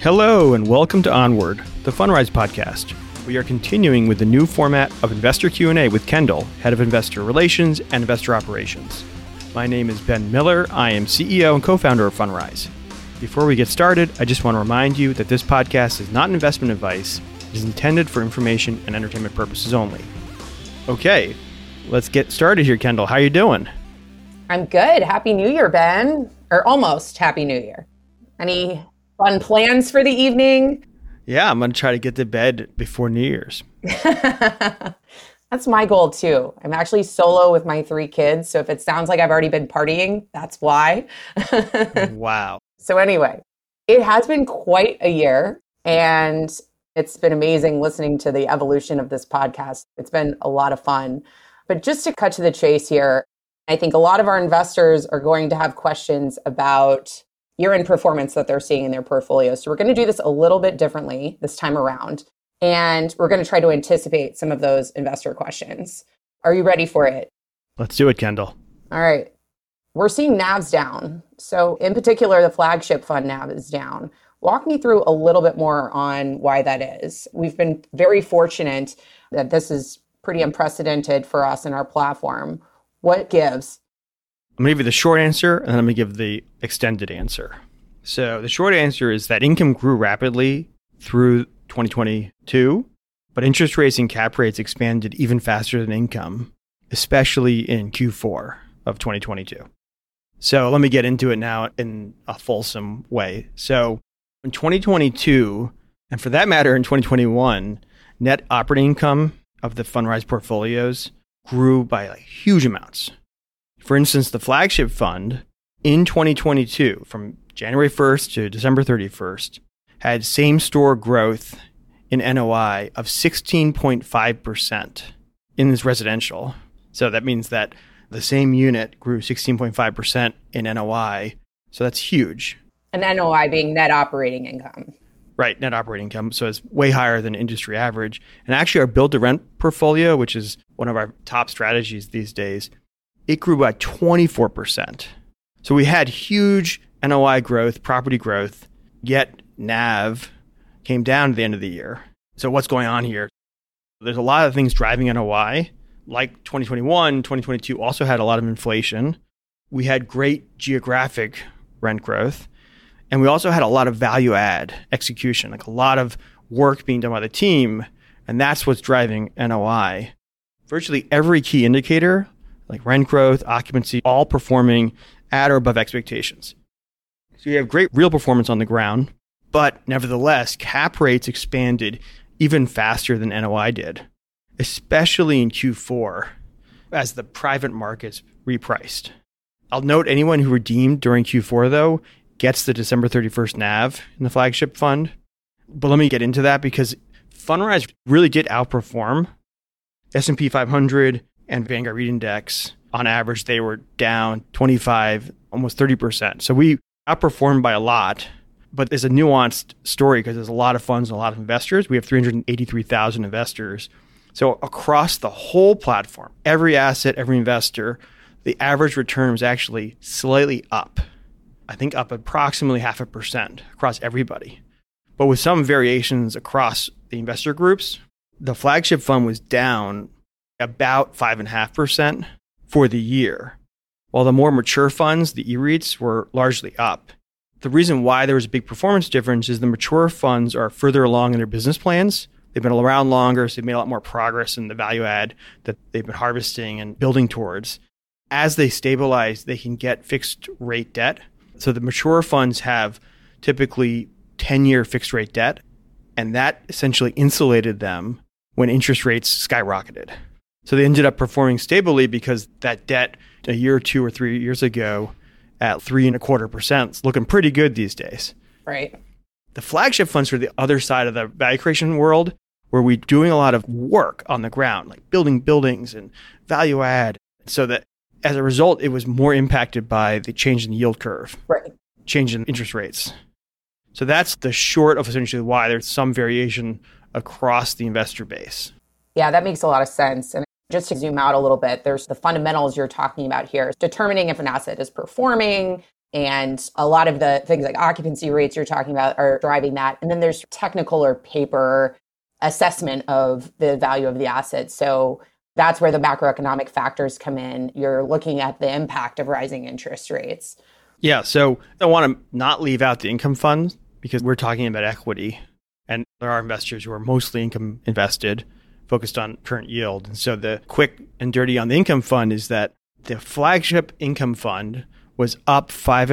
Hello and welcome to Onward, the Fundrise podcast. We are continuing with the new format of Investor Q&A with Kendall, Head of Investor Relations and Investor Operations. My name is Ben Miller. I am CEO and co-founder of Fundrise. Before we get started, I just want to remind you that this podcast is not investment advice. It is intended for information and entertainment purposes only. Okay, let's get started here, Kendall. How are you doing? I'm good. Happy New Year, Ben. Or almost Happy New Year. Any fun plans for the evening? Yeah, I'm going to try to get to bed before New Year's. That's my goal too. I'm actually solo with my 3 kids. So if it sounds like I've already been partying, that's why. Wow. So anyway, it has been quite a year and it's been amazing listening to the evolution of this podcast. It's been a lot of fun. But just to cut to the chase here, I think a lot of our investors are going to have questions about year-end performance that they're seeing in their portfolios. So we're going to do this a little bit differently this time around. And we're going to try to anticipate some of those investor questions. Are you ready for it? Let's do it, Kendall. All right. We're seeing NAVs down. So in particular, the flagship fund NAV is down. Walk me through a little bit more on why that is. We've been very fortunate that this is pretty unprecedented for us in our platform. What gives? I'm going to give you the short answer, and then I'm going to give the extended answer. So the short answer is that income grew rapidly through 2022, but interest rates and cap rates expanded even faster than income, especially in Q4 of 2022. So let me get into it now in a fulsome way. So in 2022, and for that matter in 2021, net operating income of the Fundrise portfolios grew by huge amounts. For instance, the flagship fund in 2022, from January 1st to December 31st, had same-store growth in NOI of 16.5% in this residential. So that means that the same unit grew 16.5% in NOI. So that's huge. And NOI being net operating income. Right, net operating income. So it's way higher than industry average. And actually our build-to-rent portfolio, which is one of our top strategies these days, it grew by 24%. So we had huge NOI growth, property growth, yet NAV came down at the end of the year. So what's going on here? There's a lot of things driving NOI. Like 2021, 2022 also had a lot of inflation. We had great geographic rent growth. And we also had a lot of value add execution, like a lot of work being done by the team. And that's what's driving NOI. Virtually every key indicator, like rent growth, occupancy, all performing at or above expectations. So you have great real performance on the ground, but nevertheless, cap rates expanded even faster than NOI did, especially in Q4 as the private markets repriced. I'll note anyone who redeemed during Q4, though, gets the December 31st NAV in the flagship fund. But let me get into that because Fundrise really did outperform S&P 500 and Vanguard REIT Index. On average, they were down 25, almost 30%. So we outperformed by a lot, but there's a nuanced story because there's a lot of funds and a lot of investors. We have 383,000 investors. So across the whole platform, every asset, every investor, the average return was actually slightly up. I think up approximately 0.5% across everybody. But with some variations across the investor groups, the flagship fund was down about 5.5% for the year, while the more mature funds, the E-REITs, were largely up. The reason why there was a big performance difference is the mature funds are further along in their business plans. They've been around longer, so they've made a lot more progress in the value add that they've been harvesting and building towards. As they stabilize, they can get fixed rate debt. So the mature funds have typically 10-year fixed rate debt, and that essentially insulated them when interest rates skyrocketed. So they ended up performing stably because that debt a year or 2 or 3 years ago at 3.25% is looking pretty good these days. Right. The flagship funds are the other side of the value creation world where we're doing a lot of work on the ground, like building buildings and value add, so that as a result, it was more impacted by the change in the yield curve, right, change in interest rates. So that's the short of essentially why there's some variation across the investor base. Yeah, that makes a lot of sense. And just to zoom out a little bit, there's the fundamentals you're talking about here, determining if an asset is performing, And a lot of the things like occupancy rates you're talking about are driving that. And then there's technical or paper assessment of the value of the asset. So that's where the macroeconomic factors come in. You're looking at the impact of rising interest rates. Yeah. So I want to not leave out the income fund because we're talking about equity. And there are investors who are mostly income invested, focused on current yield. And so the quick and dirty on the income fund is that the flagship income fund was up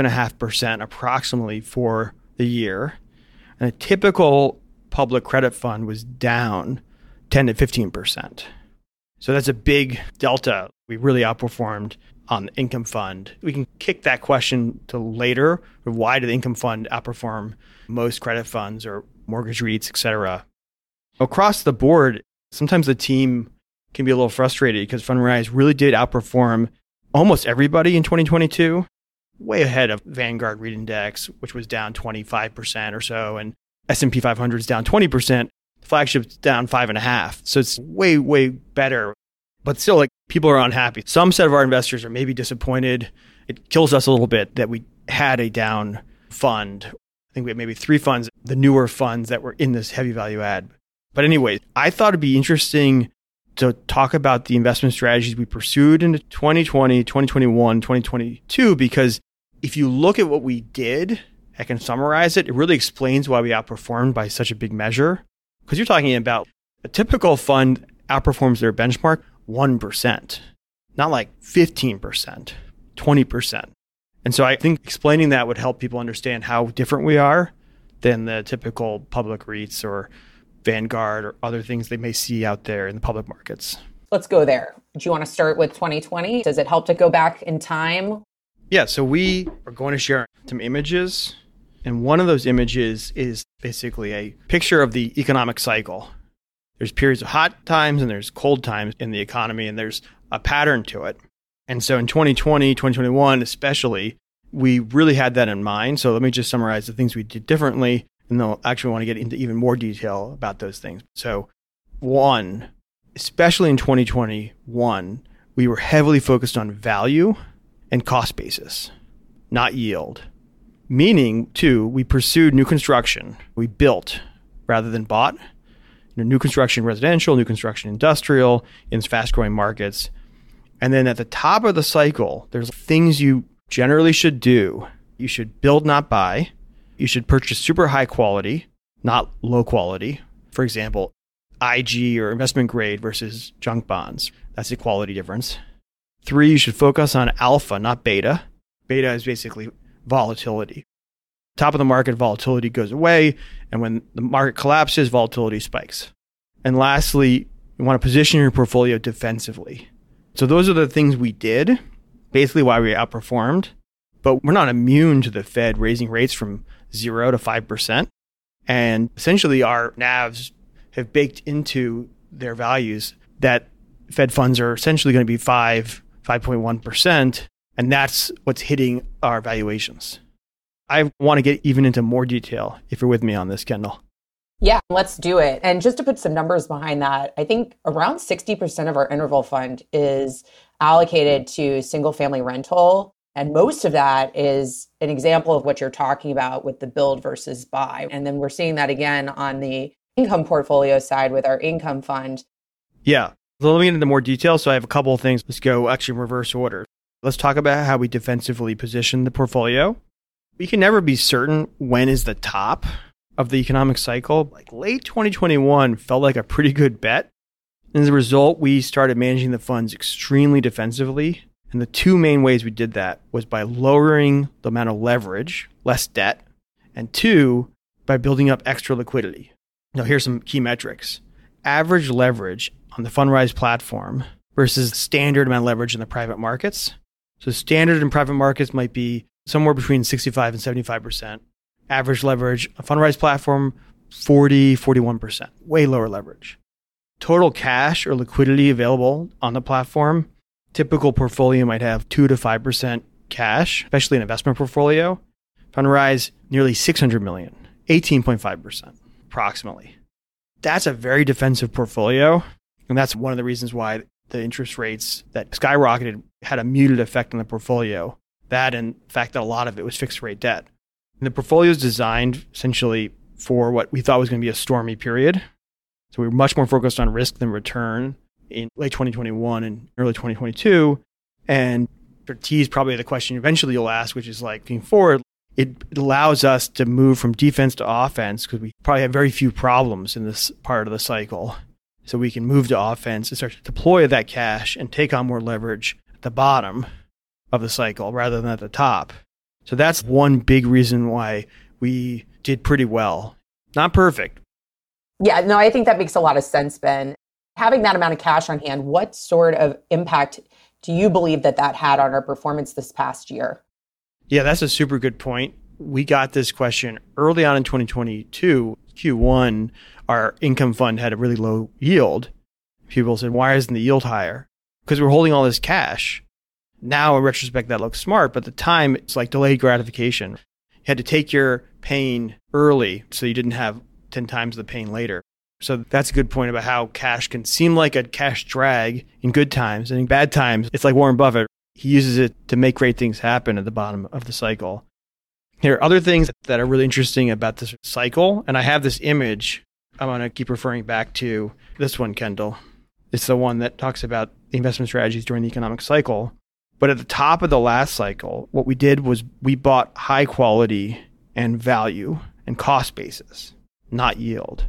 5.5% approximately for the year. And a typical public credit fund was down 10 to 15%. So that's a big delta. We really outperformed on the income fund. We can kick that question to later. Why did the income fund outperform most credit funds or mortgage REITs, et cetera? Across the board, sometimes the team can be a little frustrated because Fundrise really did outperform almost everybody in 2022, way ahead of Vanguard REIT Index, which was down 25% or so, and S&P 500 is down 20%. Flagship's down 5.5%. So it's way, way better. But still, like, people are unhappy. Some set of our investors are maybe disappointed. It kills us a little bit that we had a down fund. I think we had maybe 3 funds, the newer funds that were in this heavy value add. But anyway, I thought it'd be interesting to talk about the investment strategies we pursued into 2020, 2021, 2022, because if you look at what we did, I can summarize it. It really explains why we outperformed by such a big measure. Because you're talking about a typical fund outperforms their benchmark 1%, not like 15%, 20%. And so I think explaining that would help people understand how different we are than the typical public REITs or Vanguard or other things they may see out there in the public markets. Let's go there. Do you want to start with 2020? Does it help to go back in time? Yeah, so we are going to share some images. And one of those images is basically a picture of the economic cycle. There's periods of hot times and there's cold times in the economy, and there's a pattern to it. And so in 2020, 2021 especially, we really had that in mind. So let me just summarize the things we did differently, and then I'll actually want to get into even more detail about those things. So one, especially in 2021, we were heavily focused on value and cost basis, not yield. Meaning, two, we pursued new construction. We built rather than bought. New construction residential, new construction industrial in fast-growing markets. And then at the top of the cycle, there's things you generally should do. You should build, not buy. You should purchase super high quality, not low quality. For example, IG or investment grade versus junk bonds. That's the quality difference. 3, you should focus on alpha, not beta. Beta is basically volatility. Top of the market, volatility goes away. And when the market collapses, volatility spikes. And lastly, you want to position your portfolio defensively. So those are the things we did, basically why we outperformed. But we're not immune to the Fed raising rates from 0 to 5%. And essentially our NAVs have baked into their values that Fed funds are essentially going to be 5.1%. And that's what's hitting our valuations. I want to get even into more detail if you're with me on this, Kendall. Yeah, let's do it. And just to put some numbers behind that, I think around 60% of our interval fund is allocated to single family rental. And most of that is an example of what you're talking about with the build versus buy. And then we're seeing that again on the income portfolio side with our income fund. Yeah. So let me get into more detail. So I have a couple of things. Let's go actually in reverse order. Let's talk about how we defensively position the portfolio. We can never be certain when is the top of the economic cycle. Like late 2021 felt like a pretty good bet. And as a result, we started managing the funds extremely defensively. And the 2 main ways we did that was by lowering the amount of leverage, less debt, and 2, by building up extra liquidity. Now, here's some key metrics. Average leverage on the Fundrise platform versus standard amount of leverage in the private markets. So standard in private markets might be somewhere between 65 and 75%. Average leverage, a Fundrise platform, 40, 41%, way lower leverage. Total cash or liquidity available on the platform, typical portfolio might have 2 to 5% cash, especially an investment portfolio. Fundrise, nearly $600 million, 18.5% approximately. That's a very defensive portfolio. And that's one of the reasons why the interest rates that skyrocketed had a muted effect on the portfolio That and the fact that a lot of it was fixed rate debt. And the portfolio is designed essentially for what we thought was going to be a stormy period. So we were much more focused on risk than return in late 2021 and early 2022. And to tease probably the question eventually you'll ask, which is like looking forward, it allows us to move from defense to offense because we probably have very few problems in this part of the cycle. So we can move to offense and start to deploy that cash and take on more leverage at the bottom of the cycle rather than at the top. So that's one big reason why we did pretty well. Not perfect. Yeah, no, I think that makes a lot of sense, Ben. Having that amount of cash on hand, what sort of impact do you believe that had on our performance this past year? Yeah, that's a super good point. We got this question early on in 2022. Q1, our income fund had a really low yield. People said, why isn't the yield higher? Because we're holding all this cash. Now, in retrospect, that looks smart, but at the time, it's like delayed gratification. You had to take your pain early so you didn't have 10 times the pain later. So that's a good point about how cash can seem like a cash drag in good times. And in bad times, it's like Warren Buffett. He uses it to make great things happen at the bottom of the cycle. There are other things that are really interesting about this cycle. And I have this image I'm going to keep referring back to. This one, Kendall. It's the one that talks about the investment strategies during the economic cycle. But at the top of the last cycle, what we did was we bought high quality and value and cost basis, not yield.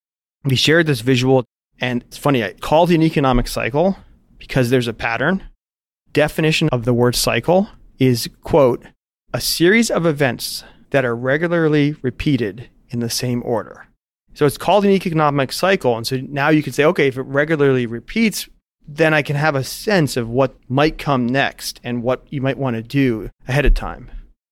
We shared this visual, and it's funny, I called it an economic cycle because there's a pattern. Definition of the word cycle is, quote, a series of events that are regularly repeated in the same order. So it's called an economic cycle. And so now you can say, okay, if it regularly repeats, then I can have a sense of what might come next and what you might want to do ahead of time.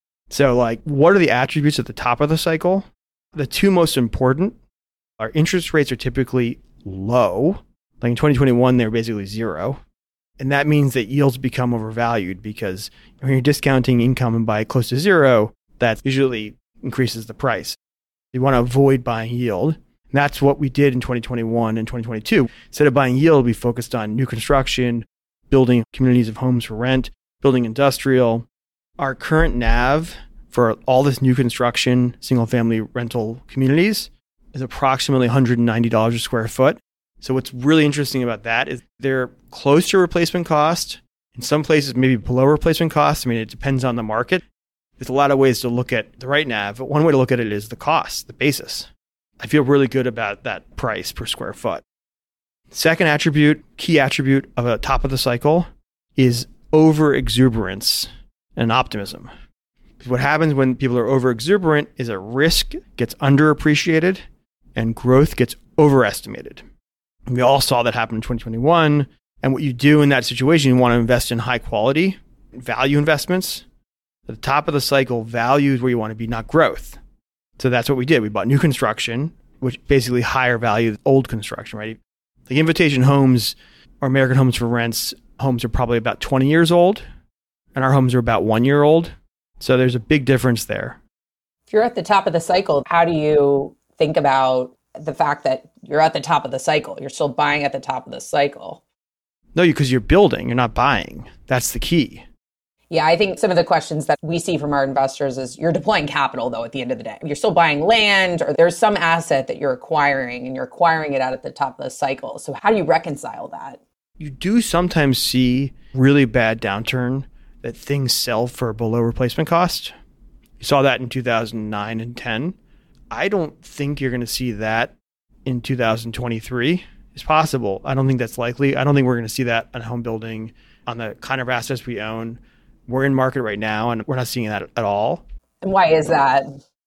So like, what are the attributes at the top of the cycle? The two most important are interest rates are typically low. Like in 2021, they were basically zero. And that means that yields become overvalued because when you're discounting income by close to zero, that usually increases the price. You want to avoid buying yield. And that's what we did in 2021 and 2022. Instead of buying yield, we focused on new construction, building communities of homes for rent, building industrial. Our current NAV for all this new construction, single-family rental communities is approximately $190 a square foot. So what's really interesting about that is they're close to replacement cost. In some places, maybe below replacement cost. I mean, it depends on the market. There's a lot of ways to look at the right NAV, but one way to look at it is the cost, the basis. I feel really good about that price per square foot. Second attribute, key attribute of a top of the cycle is over-exuberance and optimism. What happens when people are over-exuberant is a risk gets underappreciated and growth gets overestimated. And we all saw that happen in 2021. And what you do in that situation, you want to invest in high quality value investments. At the top of the cycle, value is where you want to be, not growth. So that's what we did. We bought new construction, which basically higher value old construction, right? The Invitation Homes or American Homes for Rent's homes are probably about 20 years old, and our homes are about 1 year old. So there's a big difference there. If you're at the top of the cycle, how do you think about the fact that you're at the top of the cycle? You're still buying at the top of the cycle. No, because you're building, you're not buying. That's the key. Yeah, I think some of the questions that we see from our investors is you're deploying capital, though, at the end of the day. You're still buying land or there's some asset that you're acquiring and you're acquiring it out at the top of the cycle. So how do you reconcile that? You do sometimes see really bad downturn that things sell for below replacement cost. You saw that in 2009 and 10. I don't think you're going to see that in 2023. It's possible. I don't think that's likely. I don't think we're going to see that on home building, on the kind of assets we own. We're in market right now, and we're not seeing that at all. And why is that?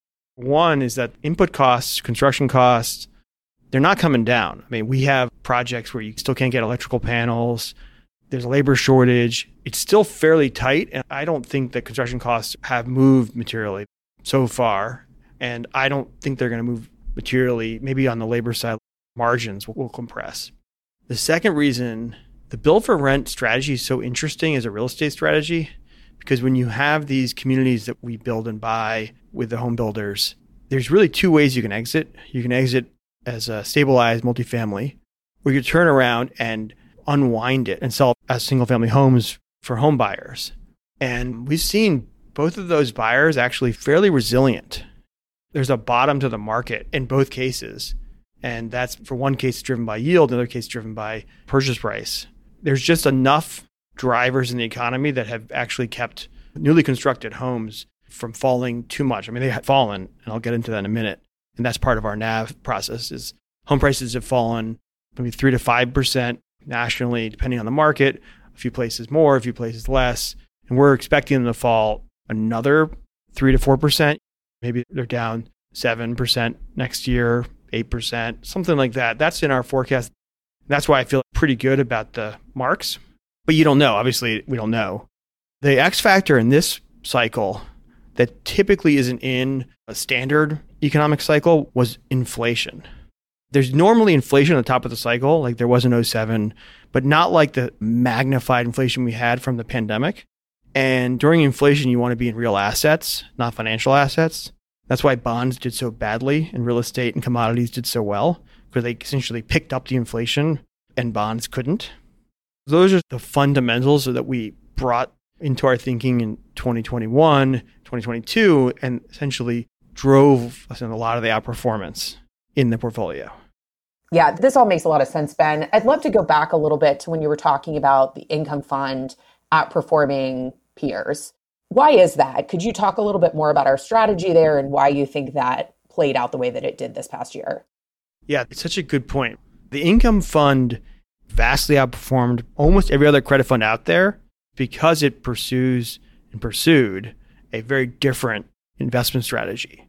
One is that input costs, construction costs, they're not coming down. I mean, we have projects where you still can't get electrical panels. There's a labor shortage. It's still fairly tight, and I don't think that construction costs have moved materially so far. And I don't think they're going to move materially. Maybe on the labor side, margins will compress. The second reason the build for rent strategy is so interesting as a real estate strategy, because when you have these communities that we build and buy with the home builders, there's really two ways you can exit. You can exit as a stabilized multifamily, or you turn around and unwind it and sell as single family homes for home buyers. And we've seen both of those buyers actually fairly resilient. There's a bottom to the market in both cases. And that's for one case driven by yield, another case driven by purchase price. There's just enough drivers in the economy that have actually kept newly constructed homes from falling too much. I mean, they have fallen, and I'll get into that in a minute. And that's part of our NAV process is home prices have fallen maybe 3 to 5% nationally, depending on the market, a few places more, a few places less. And we're expecting them to fall another 3 to 4%. Maybe they're down 7% next year, 8%, something like that. That's in our forecast. That's why I feel pretty good about the marks. But you don't know. Obviously, we don't know. The X factor in this cycle that typically isn't in a standard economic cycle was inflation. There's normally inflation at the top of the cycle, like there was in '07, but not like the magnified inflation we had from the pandemic. And during inflation, you want to be in real assets, not financial assets. That's why bonds did so badly and real estate and commodities did so well, because they essentially picked up the inflation and bonds couldn't. Those are the fundamentals that we brought into our thinking in 2021, 2022, and essentially drove us in a lot of the outperformance in the portfolio. Yeah, this all makes a lot of sense, Ben. I'd love to go back a little bit to when you were talking about the income fund outperforming peers. Why is that? Could you talk a little bit more about our strategy there and why you think that played out the way that it did this past year? Yeah, it's such a good point. The income fund vastly outperformed almost every other credit fund out there because it pursued a very different investment strategy.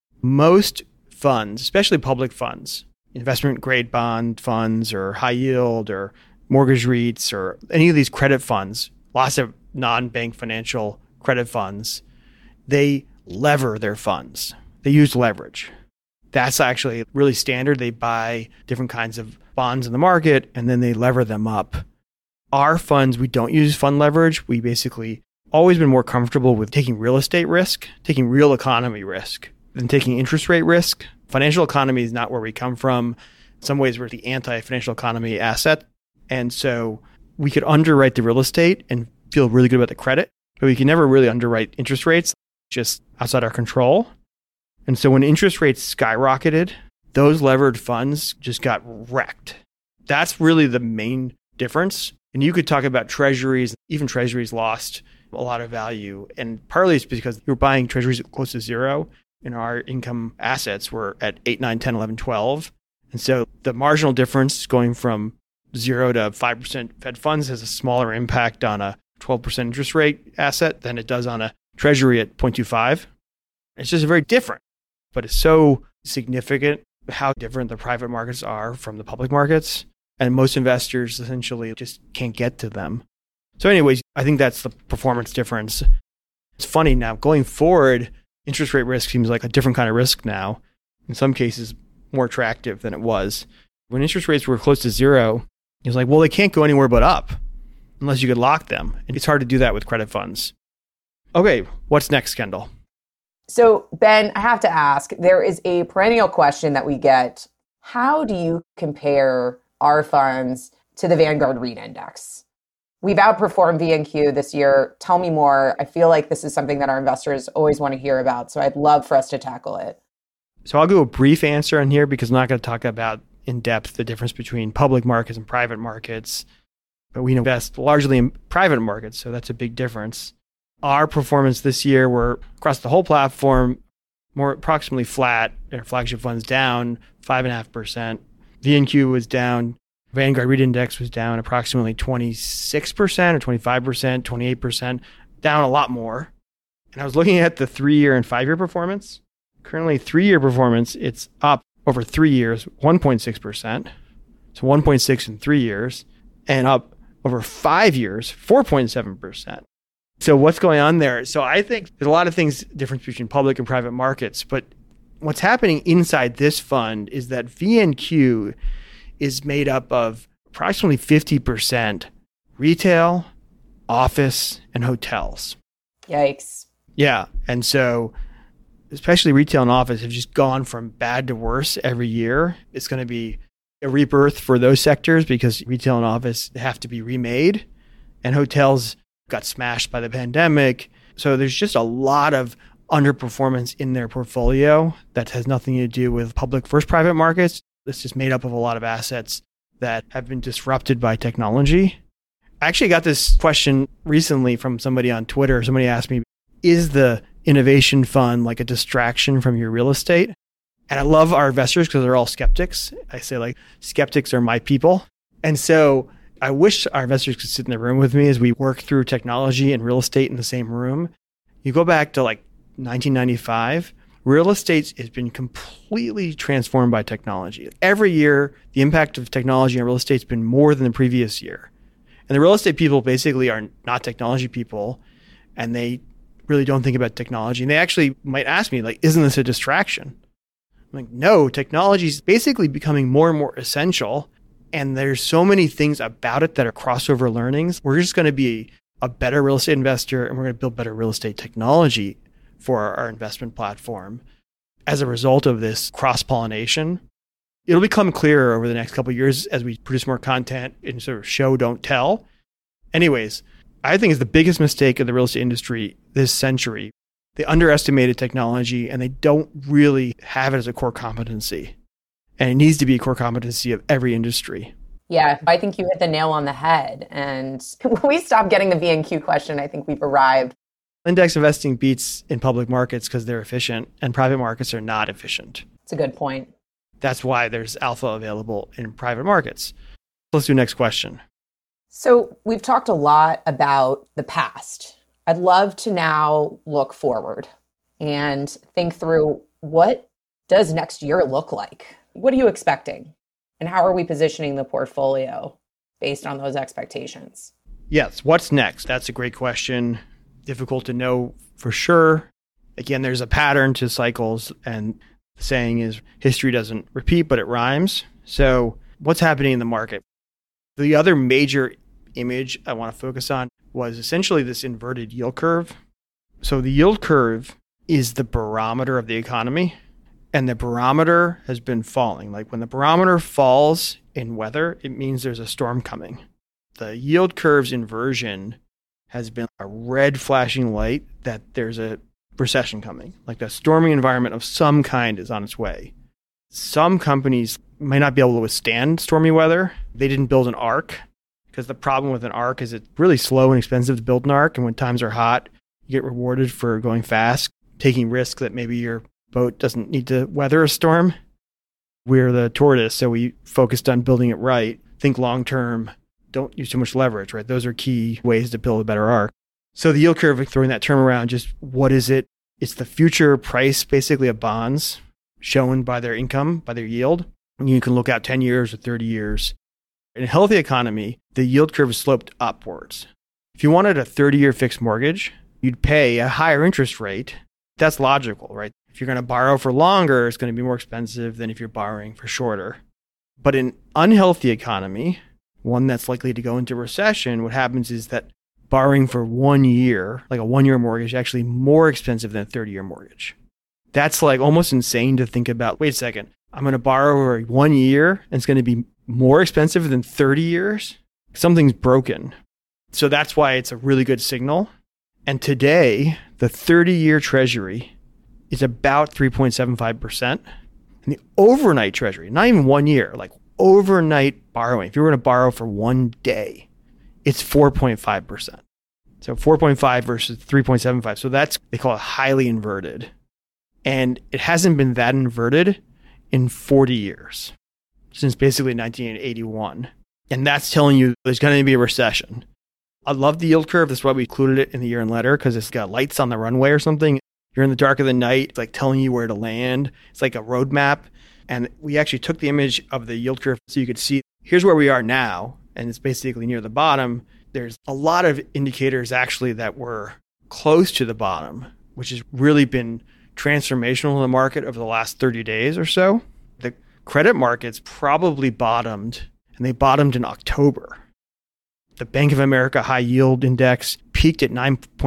Most funds, especially public funds, investment grade bond funds or high yield or mortgage REITs or any of these credit funds, lots of non-bank financial credit funds, they lever their funds. They use leverage. That's actually really standard. They buy different kinds of bonds in the market and then they lever them up. Our funds, we don't use fund leverage. We basically always been more comfortable with taking real estate risk, taking real economy risk, than taking interest rate risk. Financial economy is not where we come from. In some ways, we're the anti-financial economy asset. And so we could underwrite the real estate and feel really good about the credit, but we can never really underwrite interest rates, just outside our control. And so when interest rates skyrocketed, those levered funds just got wrecked. That's really the main difference. And you could talk about treasuries. Even treasuries lost a lot of value. And partly it's because you're buying treasuries close to zero, and our income assets were at 8, 9, 10, 11, 12. And so the marginal difference going from 0 to 5% Fed funds has a smaller impact on a 12% interest rate asset than it does on a treasury at 0.25. It's just very different, but it's so significant how different the private markets are from the public markets. And most investors essentially just can't get to them. So anyways, I think that's the performance difference. It's funny now, going forward, interest rate risk seems like a different kind of risk now. In some cases, more attractive than it was. When interest rates were close to zero, it was like, well, they can't go anywhere but up unless you could lock them. And it's hard to do that with credit funds. Okay, what's next, Kendall? So, Ben, I have to ask, there is a perennial question that we get. How do you compare our funds to the Vanguard REIT Index? We've outperformed VNQ this year. Tell me more. I feel like this is something that our investors always want to hear about. So I'd love for us to tackle it. So I'll give a brief answer in here because I'm not going to talk about in depth the difference between public markets and private markets. But we invest largely in private markets, so that's a big difference. Our performance this year, we're across the whole platform, more approximately flat. Our flagship funds down 5.5%. VNQ was down. Vanguard REIT Index was down approximately 26% or 25%, 28%, down a lot more. And I was looking at the 3-year and 5-year performance. Currently, 3-year performance, it's up over 3 years, 1.6%. So 1.6 in 3 years, and up over 5 years, 4.7%. So what's going on there? So I think there's a lot of things, difference between public and private markets. But what's happening inside this fund is that VNQ is made up of approximately 50% retail, office, and hotels. Yikes. Yeah. And so especially retail and office have just gone from bad to worse every year. It's going to be a rebirth for those sectors because retail and office have to be remade. And hotels got smashed by the pandemic. So there's just a lot of underperformance in their portfolio that has nothing to do with public versus private markets. It's just made up of a lot of assets that have been disrupted by technology. I actually got this question recently from somebody on Twitter. Somebody asked me, is the innovation fund like a distraction from your real estate? And I love our investors because they're all skeptics. I say like, skeptics are my people. And so I wish our investors could sit in the room with me as we work through technology and real estate in the same room. You go back to like 1995, real estate has been completely transformed by technology. Every year, the impact of technology on real estate has been more than the previous year. And the real estate people basically are not technology people, and they really don't think about technology. And they actually might ask me, like, isn't this a distraction? I'm like, no, technology is basically becoming more and more essential. And there's so many things about it that are crossover learnings. We're just going to be a better real estate investor, and we're going to build better real estate technology for our investment platform as a result of this cross-pollination. It'll become clearer over the next couple of years as we produce more content and sort of show, don't tell. Anyways, I think it's the biggest mistake of the real estate industry this century. They underestimated technology and they don't really have it as a core competency. And it needs to be a core competency of every industry. Yeah, I think you hit the nail on the head. And when we stop getting the V&Q question, I think we've arrived. Index investing beats in public markets because they're efficient, and private markets are not efficient. It's a good point. That's why there's alpha available in private markets. Let's do next question. So we've talked a lot about the past. I'd love to now look forward and think through, what does next year look like? What are you expecting? And how are we positioning the portfolio based on those expectations? Yes, what's next? That's a great question. Difficult to know for sure. Again, there's a pattern to cycles, and the saying is history doesn't repeat, but it rhymes. So what's happening in the market? The other major image I want to focus on was essentially this inverted yield curve. So the yield curve is the barometer of the economy, and the barometer has been falling. Like when the barometer falls in weather, it means there's a storm coming. The yield curve's inversion has been a red flashing light that there's a recession coming, like a stormy environment of some kind is on its way. Some companies may not be able to withstand stormy weather. They didn't build an ark, because the problem with an ark is it's really slow and expensive to build an ark. And when times are hot, you get rewarded for going fast, taking risks that maybe your boat doesn't need to weather a storm. We're the tortoise, so we focused on building it right. Think long term. Don't use too much leverage, right? Those are key ways to build a better ark. So the yield curve, throwing that term around, just what is it? It's the future price, basically, of bonds shown by their income, by their yield. And you can look out 10 years or 30 years. In a healthy economy, the yield curve is sloped upwards. If you wanted a 30-year fixed mortgage, you'd pay a higher interest rate. That's logical, right? If you're going to borrow for longer, it's going to be more expensive than if you're borrowing for shorter. But in an unhealthy economy, one that's likely to go into recession, what happens is that borrowing for 1 year, like a 1-year mortgage, is actually more expensive than a 30-year mortgage. That's like almost insane to think about. Wait a second, I'm going to borrow for 1 year and it's going to be more expensive than 30 years? Something's broken. So that's why it's a really good signal. And today, the 30-year treasury is about 3.75%. And the overnight treasury, not even 1 year, like overnight borrowing, if you were going to borrow for 1 day, it's 4.5%. So 4.5 versus 3.75. So that's, they call it highly inverted. And it hasn't been that inverted in 40 years, since basically 1981. And that's telling you there's going to be a recession. I love the yield curve. That's why we included it in the year-end letter, because it's got lights on the runway or something. You're in the dark of the night, it's like telling you where to land. It's like a roadmap. And we actually took the image of the yield curve so you could see, here's where we are now. And it's basically near the bottom. There's a lot of indicators actually that were close to the bottom, which has really been transformational in the market over the last 30 days or so. The credit markets probably bottomed, and they bottomed in October. The Bank of America High Yield Index peaked at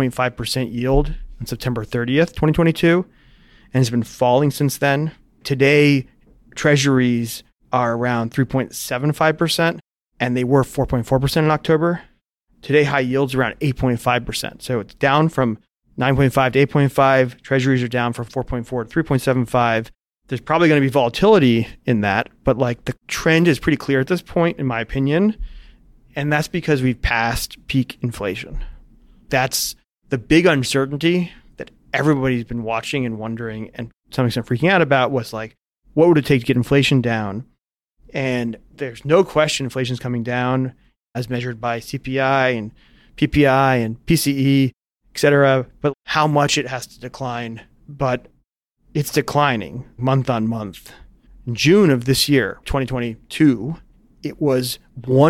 9.5% yield on September 30th, 2022, and has been falling since then. Today, treasuries are around 3.75%, and they were 4.4% in October. Today, high yield's around 8.5%. So it's down from 9.5 to 8.5. Treasuries are down from 4.4 to 3.75. There's probably going to be volatility in that, but like the trend is pretty clear at this point, in my opinion. And that's because we've passed peak inflation. That's the big uncertainty that everybody's been watching and wondering and to some extent freaking out about was like, what would it take to get inflation down? And there's no question inflation's coming down as measured by CPI and PPI and PCE, et cetera. But how much it has to decline, but it's declining month on month. In June of this year, 2022, it was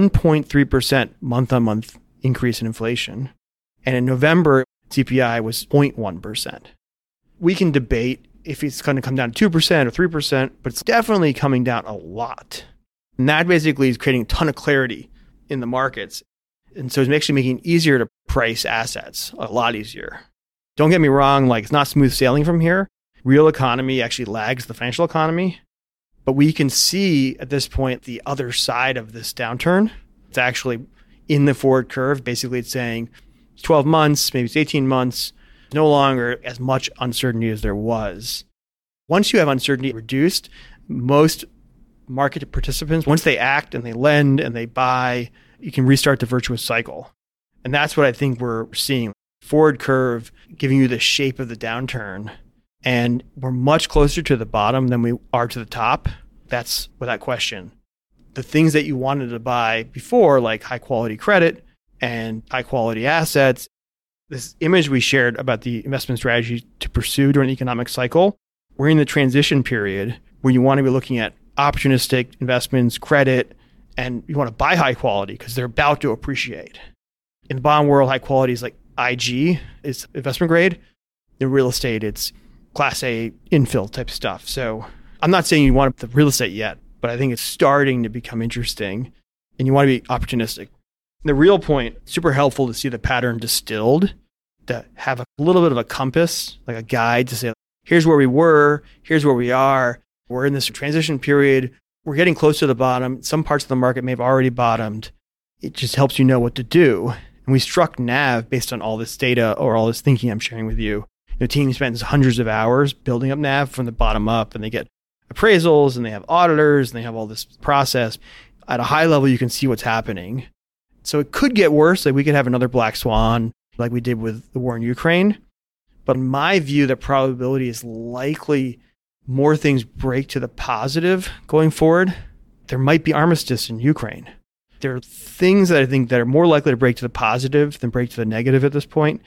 1.3% month on month increase in inflation. And in November, CPI was 0.1%. We can debate if it's going to come down to 2% or 3%, but it's definitely coming down a lot. And that basically is creating a ton of clarity in the markets. And so it's actually making it easier to price assets, a lot easier. Don't get me wrong, like it's not smooth sailing from here. Real economy actually lags the financial economy. But we can see at this point the other side of this downturn. It's actually in the forward curve. Basically, it's saying it's 12 months, maybe it's 18 months. No longer as much uncertainty as there was. Once you have uncertainty reduced, most market participants, once they act and they lend and they buy, you can restart the virtuous cycle. And that's what I think we're seeing. Forward curve giving you the shape of the downturn. And we're much closer to the bottom than we are to the top. That's without question. The things that you wanted to buy before, like high quality credit and high quality assets, this image we shared about the investment strategy to pursue during the economic cycle, we're in the transition period where you want to be looking at opportunistic investments, credit, and you want to buy high quality because they're about to appreciate. In the bond world, high quality is like IG, is investment grade. In real estate, it's Class A infill type stuff. So I'm not saying you want the real estate yet, but I think it's starting to become interesting and you want to be opportunistic. The real point, super helpful to see the pattern distilled, to have a little bit of a compass, like a guide to say, here's where we were, here's where we are. We're in this transition period. We're getting close to the bottom. Some parts of the market may have already bottomed. It just helps you know what to do. And we struck NAV based on all this data or all this thinking I'm sharing with you. The team spends hundreds of hours building up NAV from the bottom up, and they get appraisals and they have auditors and they have all this process. At a high level, you can see what's happening. So it could get worse. Like we could have another black swan like we did with the war in Ukraine. But in my view, the probability is likely more things break to the positive going forward. There might be armistice in Ukraine. There are things that I think that are more likely to break to the positive than break to the negative at this point.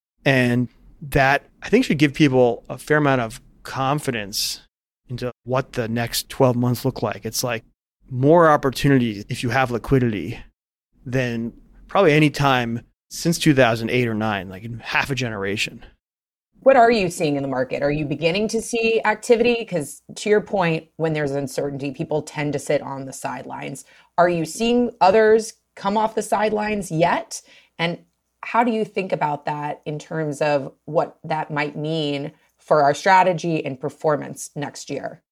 And that I think should give people a fair amount of confidence into what the next 12 months look like. It's like more opportunities if you have liquidity than probably any time since 2008 or 9, like in half a generation. What are you seeing in the market? Are you beginning to see activity? Because to your point, when there's uncertainty, people tend to sit on the sidelines. Are you seeing others come off the sidelines yet? And how do you think about that in terms of what that might mean for our strategy and performance next year?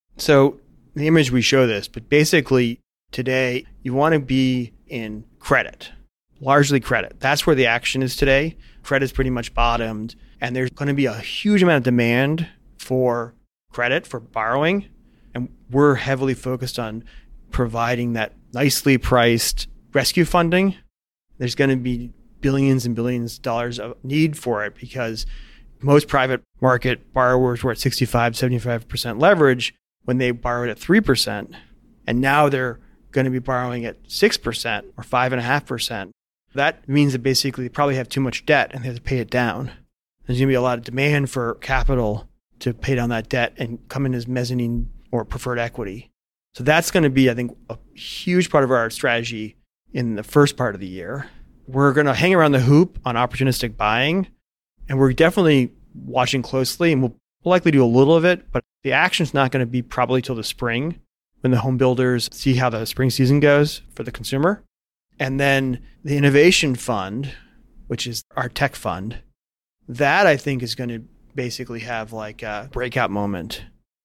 So the image we show this, but basically today you want to be in credit, largely credit. That's where the action is today. Credit's pretty much bottomed, and there's going to be a huge amount of demand for credit, for borrowing. And we're heavily focused on providing that nicely priced rescue funding. There's going to be billions and billions of dollars of need for it because most private market borrowers were at 65, 75% leverage when they borrowed at 3%. And now they're going to be borrowing at 6% or 5.5%. That means that basically they probably have too much debt and they have to pay it down. There's going to be a lot of demand for capital to pay down that debt and come in as mezzanine or preferred equity. So that's going to be, I think, a huge part of our strategy in the first part of the year. We're going to hang around the hoop on opportunistic buying, and we're definitely watching closely, and we'll likely do a little of it, but the action's not going to be probably till the spring when the home builders see how the spring season goes for the consumer. And then the innovation fund, which is our tech fund, that I think is going to basically have like a breakout moment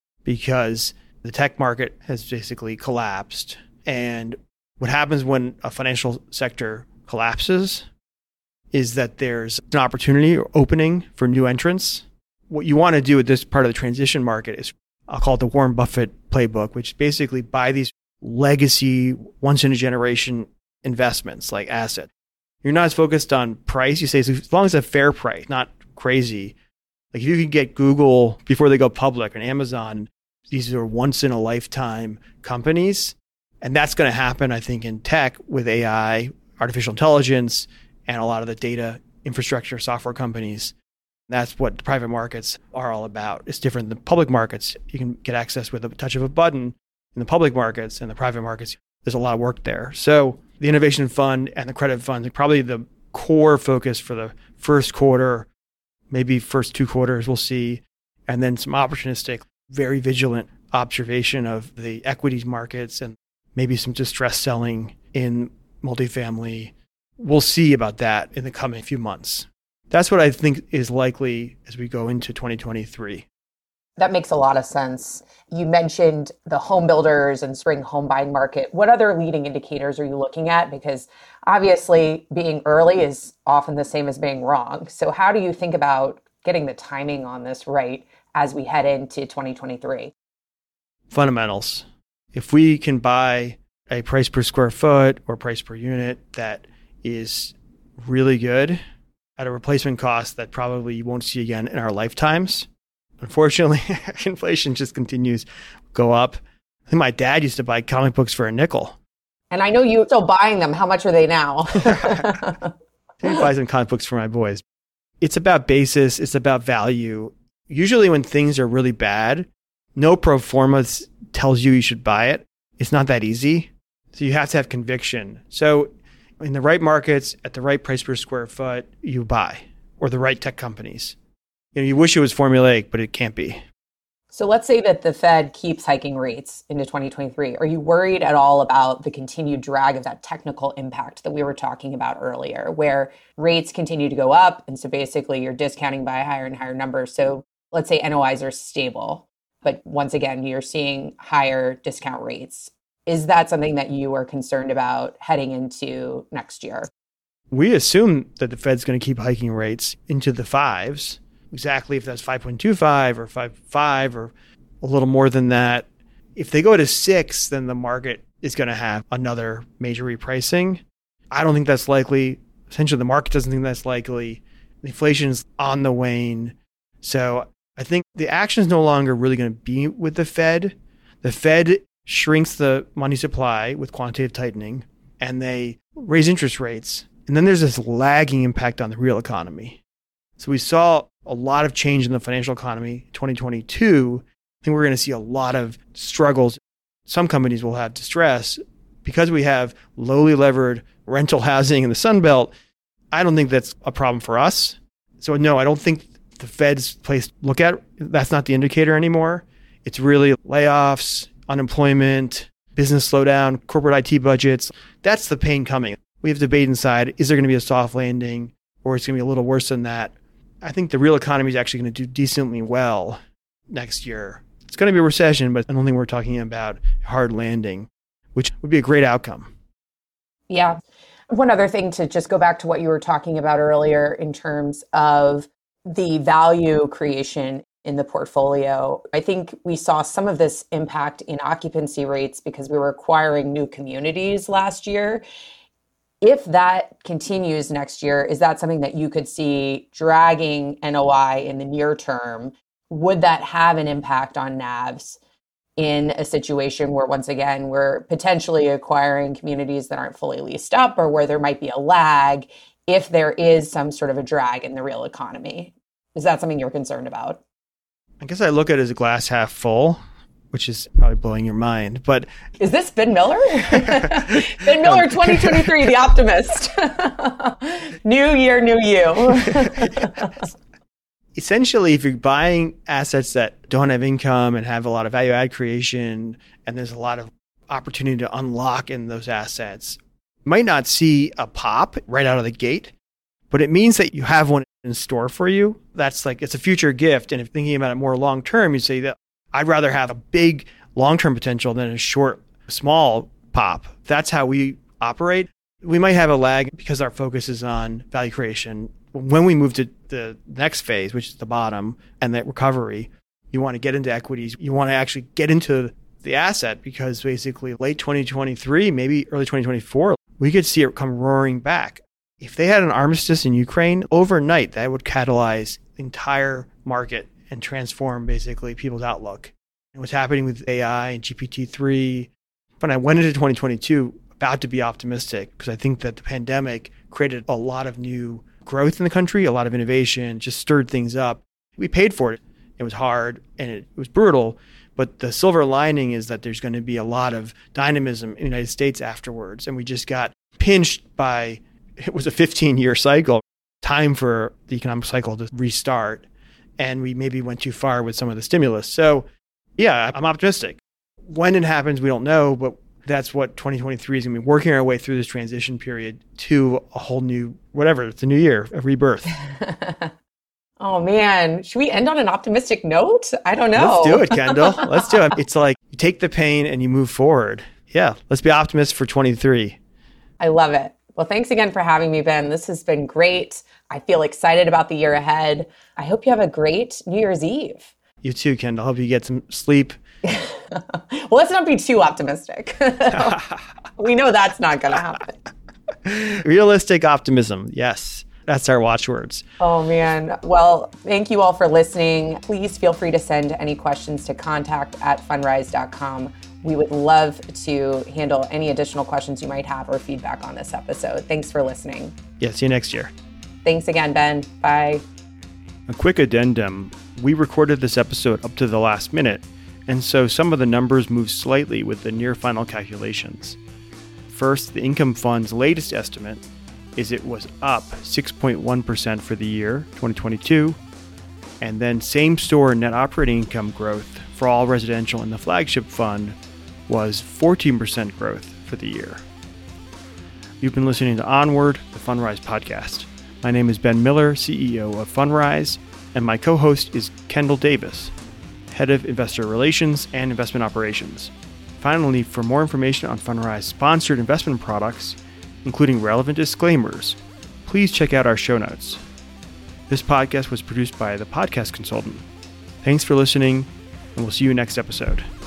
because the tech market has basically collapsed. And what happens when a financial sector collapses is that there's an opportunity or opening for new entrants. What you want to do at this part of the transition market is, I'll call it the Warren Buffett playbook, which basically buy these legacy, once in a generation investments like asset. You're not as focused on price. You say, as long as it's a fair price, not crazy. Like if you can get Google before they go public and Amazon, these are once in a lifetime companies. And that's going to happen, I think, in tech with AI, artificial intelligence, and a lot of the data infrastructure software companies. That's what the private markets are all about. It's different than public markets. You can get access with a touch of a button in the public markets, and the private markets, there's a lot of work there. So the innovation fund and the credit fund are probably the core focus for the first quarter, maybe first 2 quarters, we'll see. And then some opportunistic, very vigilant observation of the equities markets and maybe some distress selling in multifamily. We'll see about that in the coming few months. That's what I think is likely as we go into 2023. That makes a lot of sense. You mentioned the home builders and spring home buying market. What other leading indicators are you looking at? Because obviously being early is often the same as being wrong. So how do you think about getting the timing on this right as we head into 2023? Fundamentals. If we can buy a price per square foot or price per unit that is really good at a replacement cost that probably you won't see again in our lifetimes. Unfortunately, inflation just continues to go up. I think my dad used to buy comic books for a nickel. And I know you're still buying them. How much are they now? He buys some comic books for my boys. It's about basis. It's about value. Usually when things are really bad, no pro forma tells you should buy it. It's not that easy. So you have to have conviction. So in the right markets, at the right price per square foot, you buy, or the right tech companies. You wish it was formulaic, but it can't be. So let's say that the Fed keeps hiking rates into 2023. Are you worried at all about the continued drag of that technical impact that we were talking about earlier, where rates continue to go up? And so basically you're discounting by higher and higher numbers. So let's say NOIs are stable, but once again, you're seeing higher discount rates. Is that something that you are concerned about heading into next year? We assume that the Fed's going to keep hiking rates into the fives. Exactly if that's 5.25 or 5.5 or a little more than that. If they go to 6, then the market is going to have another major repricing. I don't think that's likely. Essentially, the market doesn't think that's likely. Inflation's on the wane. So I think the action is no longer really going to be with the Fed. The Fed shrinks the money supply with quantitative tightening, and they raise interest rates. And then there's this lagging impact on the real economy. So we saw a lot of change in the financial economy in 2022. I think we're going to see a lot of struggles. Some companies will have distress because we have lowly levered rental housing in the Sun Belt. I don't think that's a problem for us. So no, I don't think the Fed's place to look at. That's not the indicator anymore. It's really layoffs, unemployment, business slowdown, corporate IT budgets. That's the pain coming. We have debate inside. Is there going to be a soft landing, or it's going to be a little worse than that? I think the real economy is actually going to do decently well next year. It's going to be a recession, but I don't think we're talking about a hard landing, which would be a great outcome. Yeah. One other thing to just go back to what you were talking about earlier in terms of the value creation in the portfolio. I think we saw some of this impact in occupancy rates because we were acquiring new communities last year. If that continues next year, is that something that you could see dragging NOI in the near term? Would that have an impact on NAVs in a situation where, once again, we're potentially acquiring communities that aren't fully leased up, or where there might be a lag if there is some sort of a drag in the real economy? Is that something you're concerned about? I guess I look at it as a glass half full, which is probably blowing your mind. But is this Ben Miller? Ben Miller 2023, the optimist. New year, new you. Essentially, if you're buying assets that don't have income and have a lot of value add creation, and there's a lot of opportunity to unlock in those assets, you might not see a pop right out of the gate, but it means that you have one in store for you. That's like, it's a future gift. And if thinking about it more long term, you say that I'd rather have a big long-term potential than a short, small pop. That's how we operate. We might have a lag because our focus is on value creation. When we move to the next phase, which is the bottom and that recovery, you want to get into equities. You want to actually get into the asset because basically late 2023, maybe early 2024, we could see it come roaring back. If they had an armistice in Ukraine, overnight, that would catalyze the entire market and transform basically people's outlook. And what's happening with AI and GPT-3. When I went into 2022, about to be optimistic because I think that the pandemic created a lot of new growth in the country, a lot of innovation, just stirred things up. We paid for it. It was hard and it was brutal. But the silver lining is that there's going to be a lot of dynamism in the United States afterwards. And we just got pinched by, it was a 15-year cycle, time for the economic cycle to restart. And we maybe went too far with some of the stimulus. So yeah, I'm optimistic. When it happens, we don't know, but that's what 2023 is going to be, working our way through this transition period to a whole new, whatever, it's a new year, a rebirth. Oh man, should we end on an optimistic note? I don't know. Let's do it, Kendall. Let's do it. It's like you take the pain and you move forward. Yeah, let's be optimists for 23. I love it. Well, thanks again for having me, Ben. This has been great. I feel excited about the year ahead. I hope you have a great New Year's Eve. You too, Kendall. Hope you get some sleep. Well, let's not be too optimistic. We know that's not going to happen. Realistic optimism. Yes. That's our watchwords. Oh, man. Well, thank you all for listening. Please feel free to send any questions to contact@fundrise.com. We would love to handle any additional questions you might have or feedback on this episode. Thanks for listening. Yeah, see you next year. Thanks again, Ben. Bye. A quick addendum. We recorded this episode up to the last minute, and so some of the numbers moved slightly with the near final calculations. First, the income fund's latest estimate is it was up 6.1% for the year 2022, and then same-store net operating income growth for all residential in the flagship fund was 14% growth for the year. You've been listening to Onward, the Fundrise podcast. My name is Ben Miller, CEO of Fundrise, and my co-host is Kendall Davis, Head of Investor Relations and Investment Operations. Finally, for more information on Fundrise sponsored investment products, including relevant disclaimers, please check out our show notes. This podcast was produced by The Podcast Consultant. Thanks for listening, and we'll see you next episode.